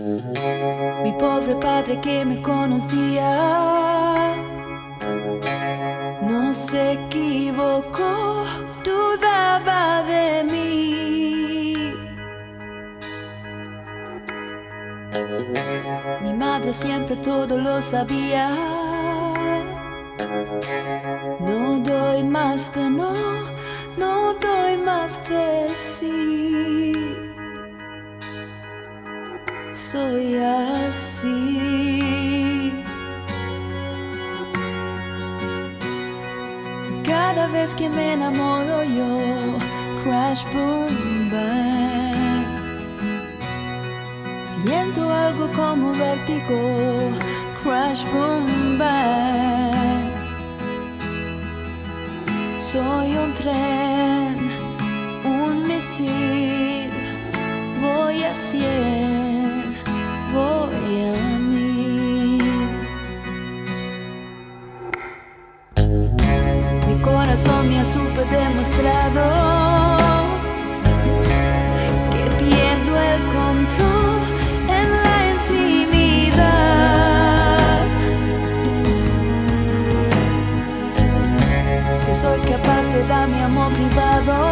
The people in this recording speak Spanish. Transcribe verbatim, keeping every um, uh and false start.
Mi pobre padre que me conocía no se equivocó, dudaba de mí. Mi madre siempre todo lo sabía. No doy más de no, no doy más de sí. Soy así. Cada vez que me enamoro yo, crash, boom, bang. Siento algo como vértigo, crash, boom, bang. Soy un tren, un misil, voy a cien, voy a mil. Mi corazón me ha súper demostrado que pierdo el control en la intimidad, que soy capaz de dar mi amor privado